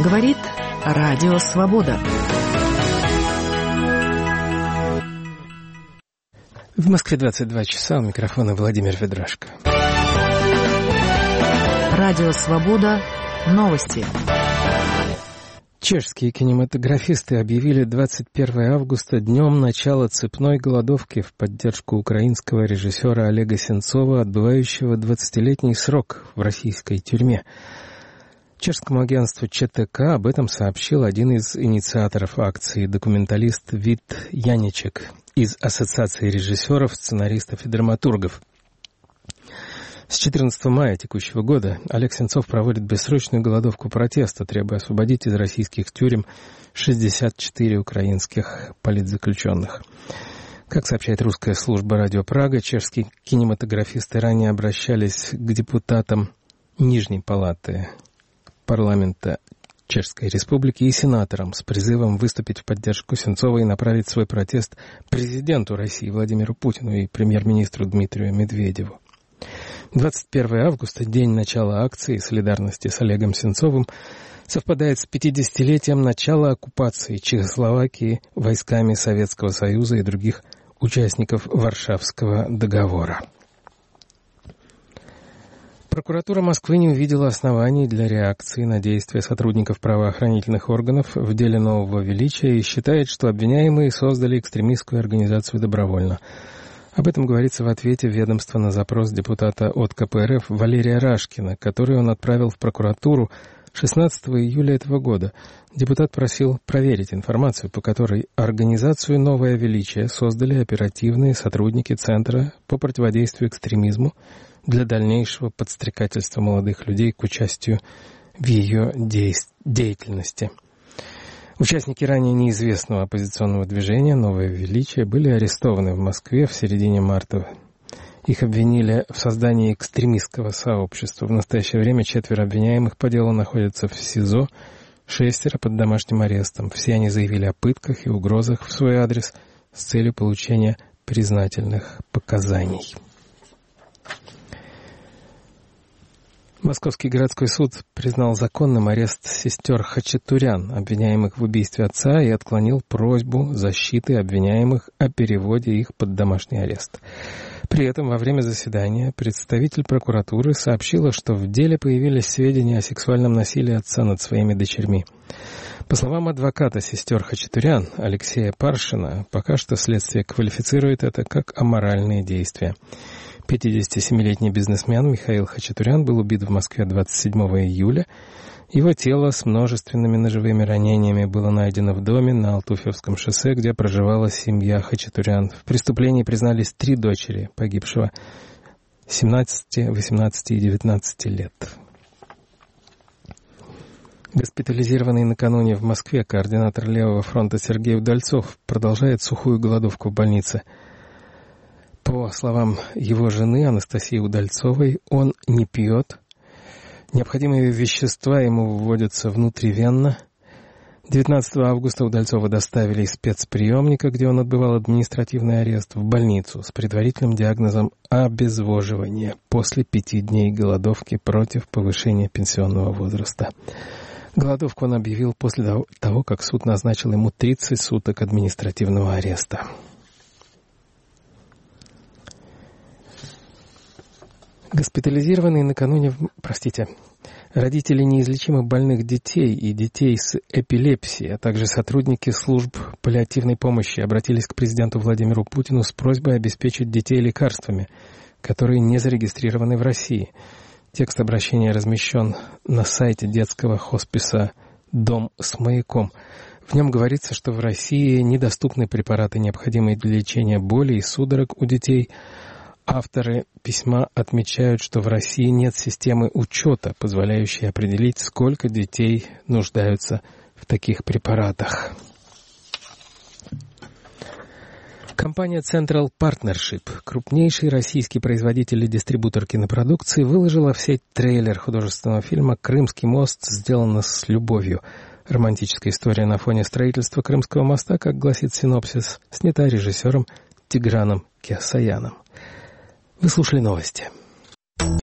Говорит Радио Свобода. В Москве 22 часа, у микрофона Владимир Ведрашко. Радио Свобода. Новости. Чешские кинематографисты объявили 21 августа днем начала цепной голодовки в поддержку украинского режиссера Олега Сенцова, отбывающего 20-летний срок в российской тюрьме. Чешскому агентству ЧТК об этом сообщил один из инициаторов акции, документалист Вит Яничек из Ассоциации режиссеров, сценаристов и драматургов. С 14 мая текущего года Олег Сенцов проводит бессрочную голодовку протеста, требуя освободить из российских тюрем 64 украинских политзаключенных. Как сообщает русская служба «Радио Прага», чешские кинематографисты ранее обращались к депутатам Нижней палаты парламента Чешской Республики и сенаторам с призывом выступить в поддержку Сенцова и направить свой протест президенту России Владимиру Путину и премьер-министру Дмитрию Медведеву. 21 августа, день начала акции солидарности с Олегом Сенцовым, совпадает с 50-летием начала оккупации Чехословакии войсками Советского Союза и других участников Варшавского договора. Прокуратура Москвы не увидела оснований для реакции на действия сотрудников правоохранительных органов в деле Нового Величия и считает, что обвиняемые создали экстремистскую организацию добровольно. Об этом говорится в ответе ведомства на запрос депутата от КПРФ Валерия Рашкина, который он отправил в прокуратуру 16 июля этого года. Депутат просил проверить информацию, по которой организацию «Новое Величие» создали оперативные сотрудники Центра по противодействию экстремизму для дальнейшего подстрекательства молодых людей к участию в ее деятельности. Участники ранее неизвестного оппозиционного движения «Новое Величие» были арестованы в Москве в середине марта. Их обвинили в создании экстремистского сообщества. В настоящее время 4 обвиняемых по делу находятся в СИЗО, 6 под домашним арестом. Все они заявили о пытках и угрозах в свой адрес с целью получения признательных показаний. Московский городской суд признал законным арест сестер Хачатурян, обвиняемых в убийстве отца, и отклонил просьбу защиты обвиняемых о переводе их под домашний арест. При этом во время заседания представитель прокуратуры сообщила, что в деле появились сведения о сексуальном насилии отца над своими дочерьми. По словам адвоката сестер Хачатурян Алексея Паршина, пока что следствие квалифицирует это как аморальные действия. 57-летний бизнесмен Михаил Хачатурян был убит в Москве 27 июля. Его тело с множественными ножевыми ранениями было найдено в доме на Алтуфьевском шоссе, где проживала семья Хачатурян. В преступлении признались 3 дочери погибшего — 17, 18 и 19 лет. Госпитализированный накануне в Москве координатор Левого фронта Сергей Удальцов продолжает сухую голодовку в больнице. По словам его жены Анастасии Удальцовой, он не пьет. Необходимые вещества ему вводятся внутривенно. 19 августа Удальцова доставили из спецприемника, где он отбывал административный арест, в больницу с предварительным диагнозом обезвоживания после 5 дней голодовки против повышения пенсионного возраста. Голодовку он объявил после того, как суд назначил ему 30 суток административного ареста. Госпитализированные накануне, родители неизлечимо больных детей и детей с эпилепсией, а также сотрудники служб паллиативной помощи обратились к президенту Владимиру Путину с просьбой обеспечить детей лекарствами, которые не зарегистрированы в России. Текст обращения размещен на сайте детского хосписа «Дом с маяком». В нем говорится, что в России недоступны препараты, необходимые для лечения боли и судорог у детей. Авторы письма отмечают, что в России нет системы учета, позволяющей определить, сколько детей нуждаются в таких препаратах. Компания Central Partnership, крупнейший российский производитель и дистрибутор кинопродукции, выложила в сеть трейлер художественного фильма «Крымский мост. Сделано с любовью». Романтическая история на фоне строительства Крымского моста, как гласит синопсис, снята режиссером Тиграном Кеосаяном. Вы слушали новости.